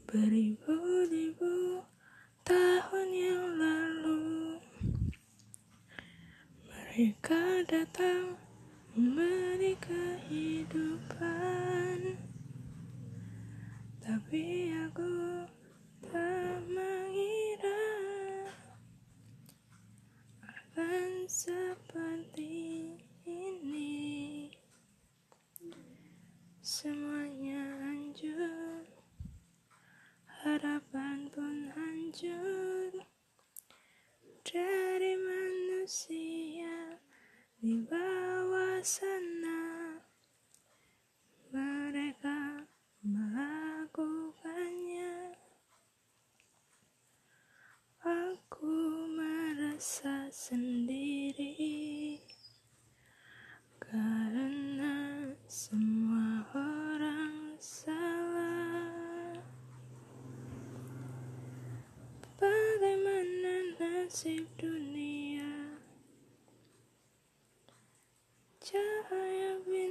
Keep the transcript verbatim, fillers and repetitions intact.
Beribu-ribu tahun yang lalu mereka datang memberi kehidupan, tapi aku tak mengira akan seperti ini. Semuanya hancur, harapan pun hancur dari manusia di bawah sana. Mereka melakukannya. Aku merasa sendiri karena semua orang salah. Bagaimana nasib dunia? Cahaya